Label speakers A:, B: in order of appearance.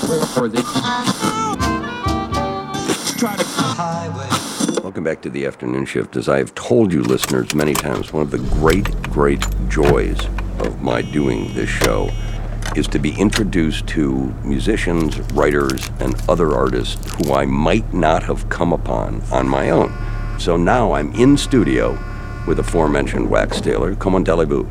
A: Welcome back to the afternoon shift. As I have told you, listeners, many times, one of the great joys of my doing this show is to be introduced to musicians, writers, and other artists who I might not have come upon on my own. So now I'm in studio with aforementioned Wax Taylor. Comment allez-vous?